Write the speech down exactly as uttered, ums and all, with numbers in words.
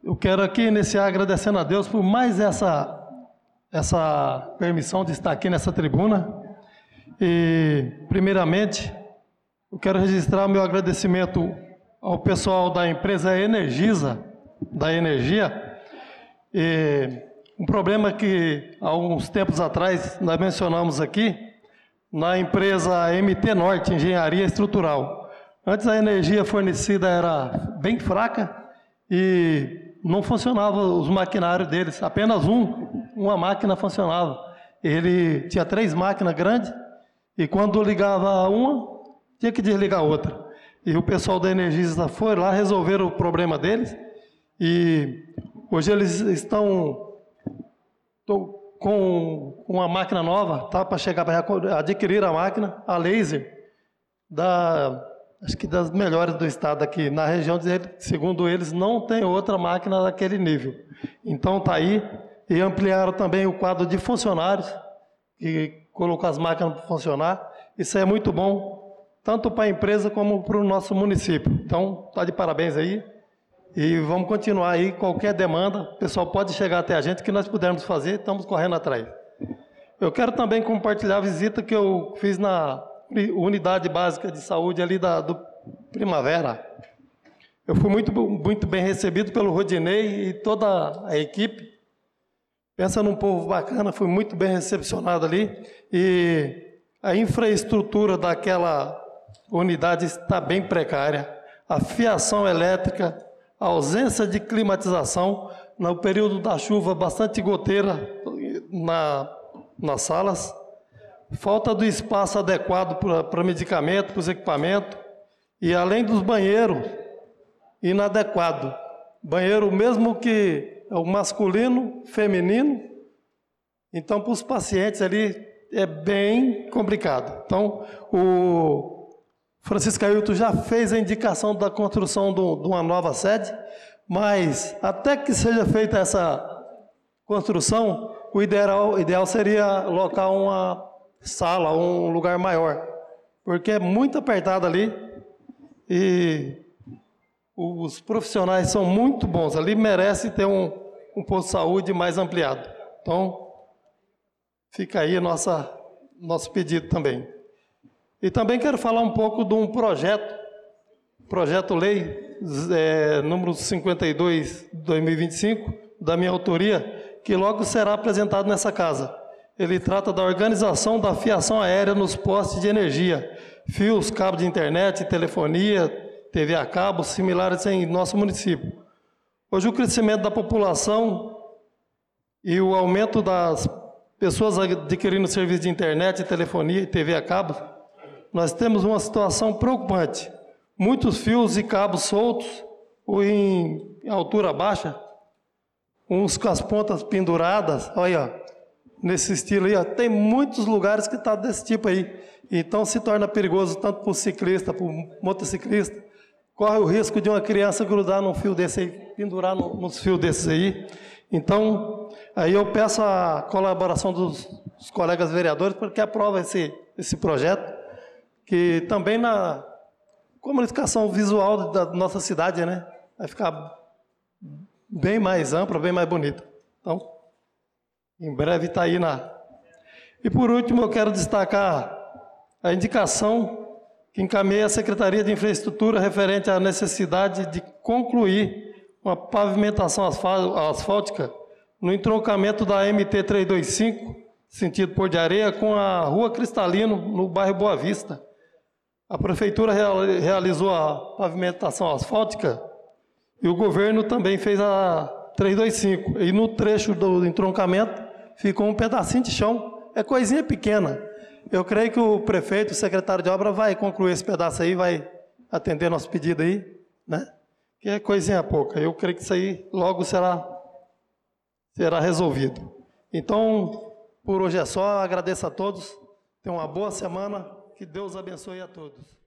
eu quero aqui iniciar agradecendo a Deus por mais essa, essa permissão de estar aqui nessa tribuna. E, primeiramente, eu quero registrar o meu agradecimento ao pessoal da empresa Energisa, da Energia. E um problema que, há uns tempos atrás, nós mencionamos aqui, na empresa M T Norte, Engenharia Estrutural. Antes a energia fornecida era bem fraca e não funcionava os maquinários deles, apenas um, uma máquina funcionava. Ele tinha três máquinas grandes e quando ligava uma, tinha que desligar a outra. E o pessoal da Energisa foi lá resolver o problema deles e hoje eles estão com uma máquina nova, tá, para chegar para adquirir a máquina, a laser, da... acho que das melhores do estado aqui. Na região, segundo eles, não tem outra máquina daquele nível. Então está aí, e ampliaram também o quadro de funcionários, que colocou as máquinas para funcionar. Isso é muito bom, tanto para a empresa como para o nosso município. Então, está de parabéns aí. E vamos continuar aí, qualquer demanda, o pessoal pode chegar até a gente, que nós pudermos fazer, estamos correndo atrás. Eu quero também compartilhar a visita que eu fiz na unidade básica de saúde ali da, do Primavera. Eu fui muito, muito bem recebido pelo Rodinei e toda a equipe. Pensa num povo bacana, fui muito bem recepcionado ali. E a infraestrutura daquela unidade está bem precária. A fiação elétrica, a ausência de climatização, no período da chuva, bastante goteira na, nas salas. Falta do espaço adequado para medicamento, para os equipamentos, e além dos banheiros, inadequado. Banheiro mesmo que é o masculino, feminino, então para os pacientes ali é bem complicado. Então, o Francisco Ailton já fez a indicação da construção do, de uma nova sede, mas até que seja feita essa construção, o ideal, ideal seria alocar uma sala, um lugar maior, porque é muito apertado ali e os profissionais são muito bons, ali merece ter um, um posto de saúde mais ampliado. Então, fica aí nossa, nosso pedido também. E também quero falar um pouco de um projeto, projeto-lei é, número cinquenta e dois, dois mil e vinte e cinco, da minha autoria, que logo será apresentado nessa casa. Ele trata da organização da fiação aérea nos postes de energia, fios, cabos de internet, telefonia, T V a cabo, similares em nosso município. Hoje o crescimento da população e o aumento das pessoas adquirindo serviços de internet, telefonia e T V a cabo, nós temos uma situação preocupante. Muitos fios e cabos soltos ou em altura baixa, uns com as pontas penduradas, olha, nesse estilo aí, ó, tem muitos lugares que está desse tipo aí. Então se torna perigoso tanto para o ciclista, para o motociclista. Corre o risco de uma criança grudar num fio desse aí, pendurar no, nos fios desses aí. Então, aí eu peço a colaboração dos, dos colegas vereadores para que aprovem esse, esse projeto, que também na comunicação visual da nossa cidade, né, vai ficar bem mais ampla, bem mais bonita. Então, em breve está aí na... E por último, eu quero destacar a indicação que encaminhei à Secretaria de Infraestrutura referente à necessidade de concluir uma pavimentação asfáltica no entroncamento da M T trezentos e vinte e cinco, sentido Porto de Areia, com a Rua Cristalino, no bairro Boa Vista. A Prefeitura realizou a pavimentação asfáltica e o governo também fez a trezentos e vinte e cinco. E no trecho do entroncamento ficou um pedacinho de chão. É coisinha pequena. Eu creio que o prefeito, o secretário de obra, vai concluir esse pedaço aí, vai atender nosso pedido aí, né? Que é coisinha pouca. Eu creio que isso aí logo será, será resolvido. Então, por hoje é só. Agradeço a todos. Tenham uma boa semana. Que Deus abençoe a todos.